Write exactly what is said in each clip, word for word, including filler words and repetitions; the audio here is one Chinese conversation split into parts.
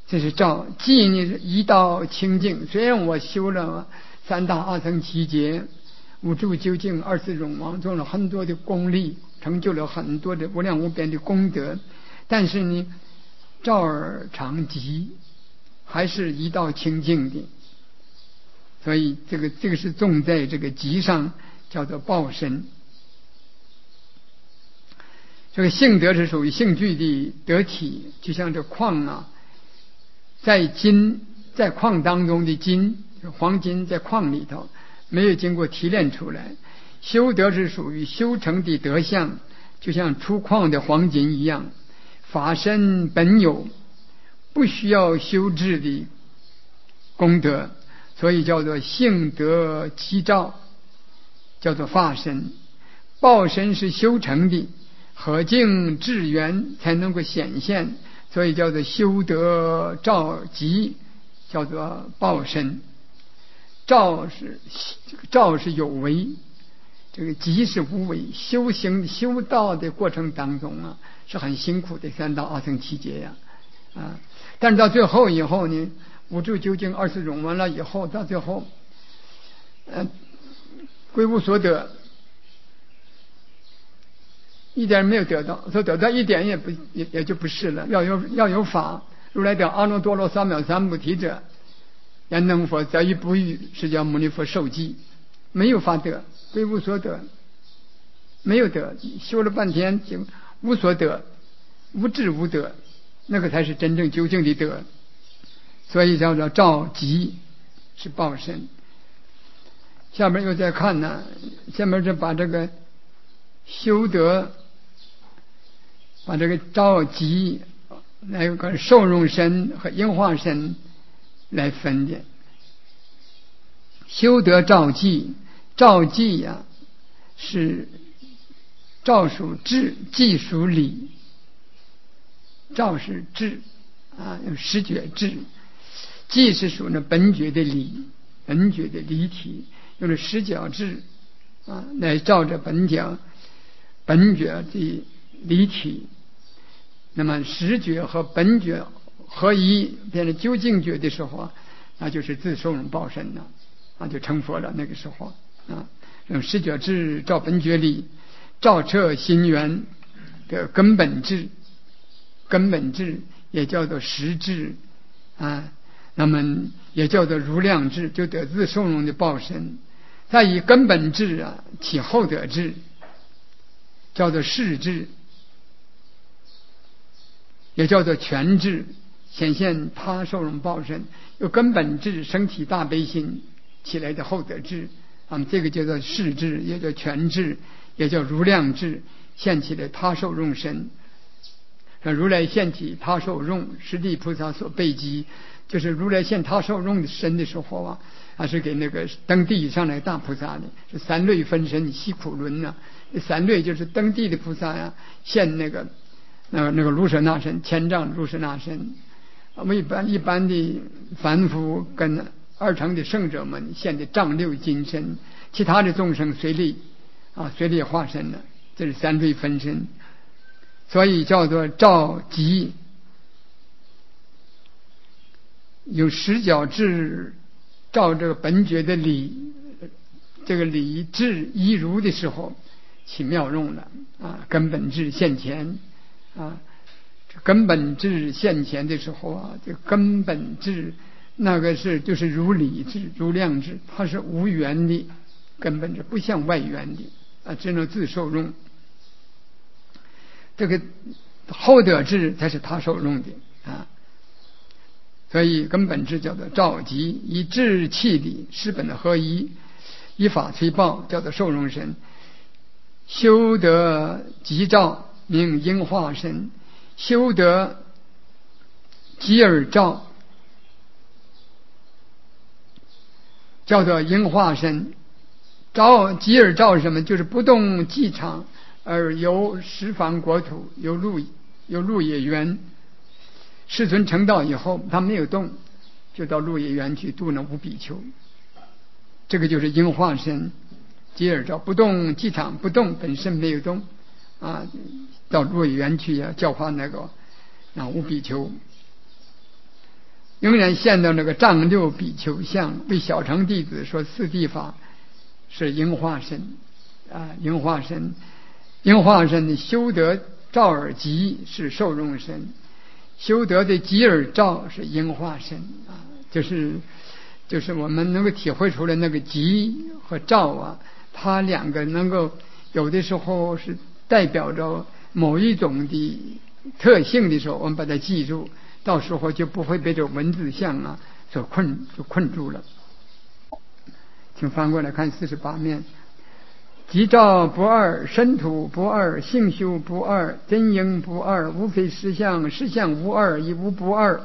这是照即呢一道清净。虽然我修了三大阿僧祇劫、五住究竟、二次永王，做了很多的功力，成就了很多的无量无边的功德，但是呢照而常寂，还是一道清净的。所以这个这个是重在这个寂上，叫做报身。这个性德是属于性具的得体，就像这矿啊，在金在矿当中的金，黄金在矿里头没有经过提炼出来。修德是属于修成的德相，就像出矿的黄金一样，法身本有，不需要修治的功德，所以叫做性德寂照，叫做法身。报身是修成的，合境智缘才能够显现，所以叫做修德照寂，叫做报身。照是照是有为，这个寂是无为。修行修道的过程当中啊，是很辛苦的，三到阿僧祇劫呀，啊，但是到最后以后呢，五住究竟、二次永完了以后，到最后，呃，归无所得，一点没有得到，说得到一点也不也也就不是了。要有要有法，如来讲阿耨多罗三藐三菩提者，言能佛则于不遇，释迦牟尼佛受记，没有法得，归无所得，没有得，修了半天就无所得，无智无得，那个才是真正究竟的得。所以叫做照寂，是报身。下面又再看呢，下面就把这个修德，把这个照寂来个受用身和应化身来分的。修德照寂，照寂呀、啊、是照属智，寂属理。照是智啊，有十觉智；寂是属那本觉的理，本觉的离体，用了十角智啊来照着本觉本觉的离体。那么十觉和本觉合一，变成究竟觉的时候啊，那就是自受用报身了，啊，就成佛了。那个时候啊，用十觉智照本觉理，照彻心源的根本智，根本智也叫做实智啊，那么也叫做如量智，就得自受用的报身。再以根本智啊起后得智，叫做世智，也叫做全智，显现他受用报身。有根本智升起大悲心起来的后得智啊，这个叫做世智，也叫全智，也叫如量智，现起的他受用身。如来现起他受用，十地菩萨所备机，就是如来现他受用的身的时候啊，还是给那个登地以上来大菩萨的，是三类分身悉苦轮呐、啊。三类就是登地的菩萨呀、啊，现那个那个那个卢舍那身，千丈卢舍那身。我们一般一般的凡夫跟二乘的圣者们现的丈六金身，其他的众生随力啊随力化身了，这是三类分身。所以叫做照寂，有十角智照这个本觉的理，这个理智一如的时候起妙用了啊，根本智现前啊，这根本智现前的时候啊，这根本智那个是就是如理智如量智，它是无缘的，根本智不像外缘的啊，只能自受用。这个后得智才是他受用的啊，所以根本智叫做照寂，以智气理十本合一，以法催报，叫做受用身。修得寂照名应化身，修得寂而照叫做应化身。照寂而照是什么？就是不动寂常，而由十方国土，由鹿由鹿野园，世尊成道以后，他没有动，就到鹿野园去度那五比丘。这个就是应化身，寂而照，不动寂常，不动本身没有动啊，到鹿野园去啊，教化那个啊五比丘。 仍然现到那个丈六比丘相，为小乘弟子说四谛法是应化身啊，应化身，应化身修得照耳即是受用身，修得的即耳照是应化身啊，就是就是我们能够体会出来那个即和照啊，它两个能够有的时候是代表着某一种的特性的时候，我们把它记住，到时候就不会被这文字像啊所困就困住了。请翻过来看四十八面。即照不二，身土不二，性修不二，真应不二，无非实相，实相无二，亦无不二。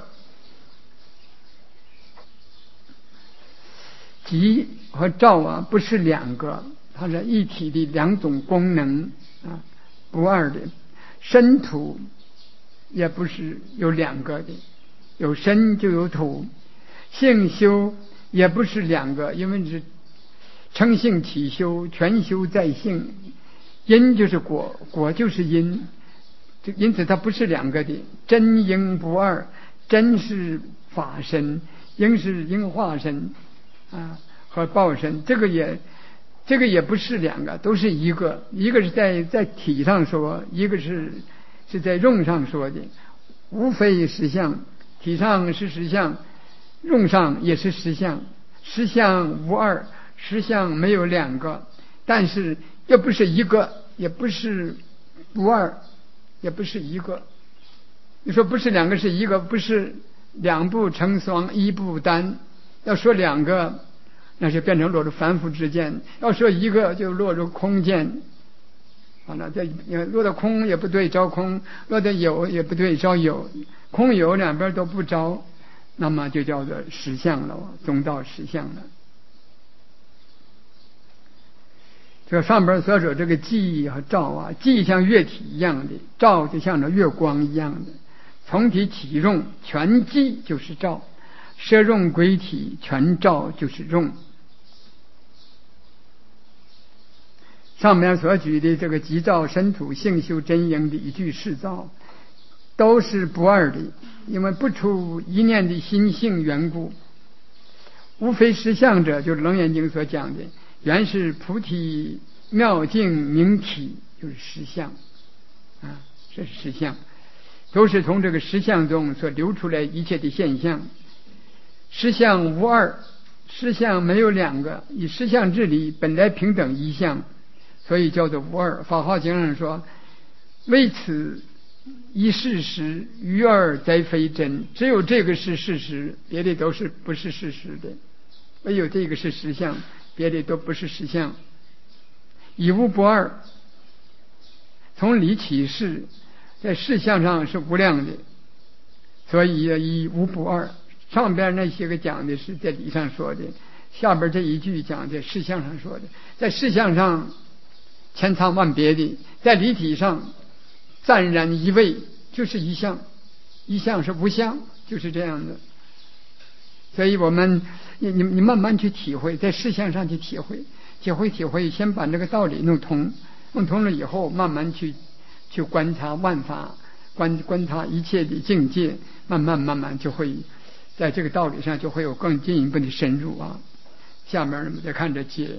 即和照啊不是两个，它是一体的两种功能啊，不二的。身土也不是有两个的，有身就有土。性修也不是两个，因为是称性体修，全修在性，因就是果，果就是因，因此它不是两个的。真应不二，真是法身，应是应化身啊和报身，这个也这个也不是两个，都是一个，一个是在在体上说，一个是是在用上说的，无非实相，体上是实相，用上也是实相，实相无二，实相没有两个，但是又不是一个，也不是不二，也不是一个。你说不是两个是一个，不是两不成双，一不单。要说两个，那就变成落入凡夫之见；要说一个，就落入空见。好了，这落到空也不对招空，落到有也不对招有，空有两边都不招，那么就叫做实相了，中道实相了。这个上边所说这个寂和照啊，寂像月体一样的，照就像这月光一样的，从体体用全寂就是照，摄用归体全照就是用。上面所举的这个即照身土性修真应理具事造都是不二的，因为不出一念的心性缘故。无非实相者，就是楞严经所讲的，原是菩提妙境明体，就是实相啊，这是实相，都是从这个实相中所流出来一切的现象。实相无二，实相没有两个，以实相治理本来平等一相，所以叫做无二。法华经上说，为此一事实，余二则非真。只有这个是事实，别的都是不是事实的。唯有这个是实相，别的都不是实相。以无不二，从理起事，在事相上是无量的，所以以无不二。上边那些个讲的是在理上说的，下边这一句讲的事相上说的。在事相上千差万别的，在理体上暂然一味，就是一相，一相是无相，就是这样的。所以我们你你你慢慢去体会，在事相上去体会，体会体会，先把这个道理弄通，弄通了以后，慢慢去去观察万法，观观察一切的境界，慢慢慢慢就会在这个道理上就会有更进一步的深入啊。下面我们再看这解。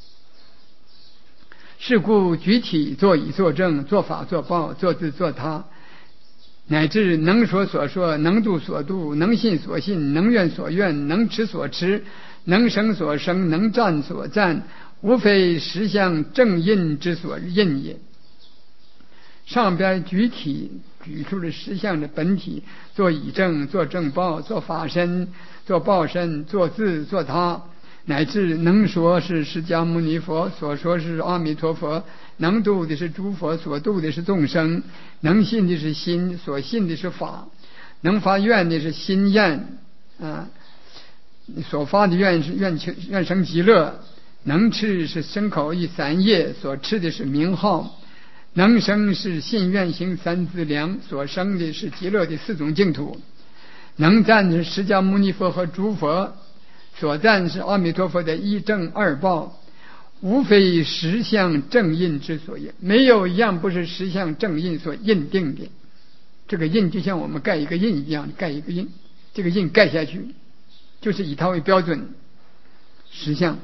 是故举体作以作证，作法作报，作自作他，乃至能说所说，能度所度，能信所信，能愿所愿，能持所持，能生所生，能赞所赞，无非实相正印之所印也。上边举体举出了实相的本体，做以正，做正报，做法身，做报身，做自，做他，乃至能说是释迦牟尼佛，所说是阿弥陀佛，能度的是诸佛，所度的是众生，能信的是心，所信的是法，能发愿的是心愿啊，所发的愿是愿求愿生极乐，能持是身口意三业，所持的是名号，能生是信愿行三资粮，所生的是极乐的四种净土，能赞的是释迦牟尼佛和诸佛，所赞是阿弥陀佛的一正二报，无非实相正印之所印，没有一样不是实相正印所印定的。这个印就像我们盖一个印一样，盖一个印这个印盖下去，就是以它为标准实相。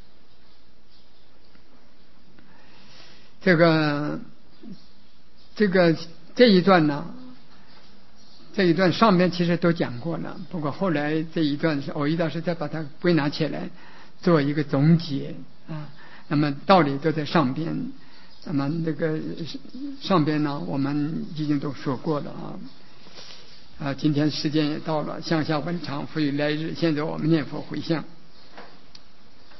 这个这个这一段呢，这一段上面其实都讲过了，不过后来这一段是偶一大师再把它归纳起来做一个总结啊。那么道理都在上边，那么那个上边呢我们已经都说过了啊。啊，今天时间也到了，向下文长，赋予来日。现在我们念佛回向。